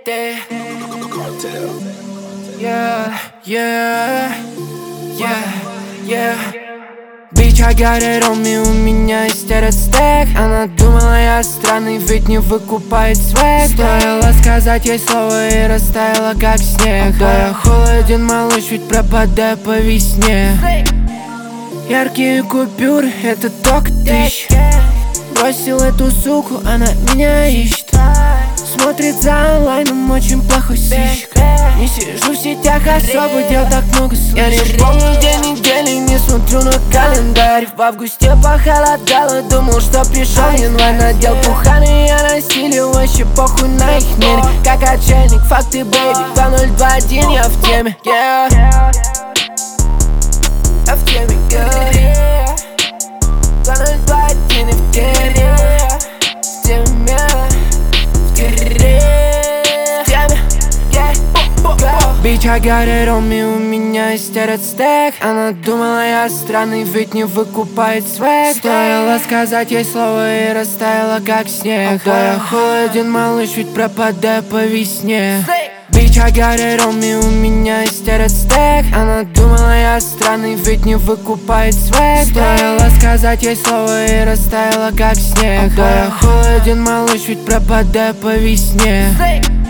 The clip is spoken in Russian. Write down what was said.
Yeah, yeah, yeah, yeah. Bitch, I got it on me, у меня есть этот стек. Она думала, я странный, ведь не выкупает свек. Стоило сказать ей слово и растаяла как снег. Да я холоден, малыш, ведь пропадаю по весне. Яркие купюры, это только тысяч. Бросил эту суку, она меня ищет. Смотрит за онлайном, очень плохой сыщик. Не сижу в сетях особо, дел так много слышь. Я не помню день недели, не смотрю на календарь. В августе похолодало, думал, что пришел январь. Надел пуханы, я на стиле, вообще похуй на их мере. Как отшельник, факты, бэйби, 2021, я в теме, yeah. Я в теме, yeah. 2021, я в теме. В теме. Bitch, I got it on me, у меня есть этот стек. Она думала, я странный, ведь не выкупает свек. Стоило сказать ей слово и растаяла как снег. Да я холоден, малыш, ведь пропадаю по весне. Bitch, I got it on me, у меня есть этот стек. Она думала, я странный, ведь не выкупает свек. Стоило сказать ей слово и растаяла как снег. Да я холоден, малыш, ведь пропадаю по весне.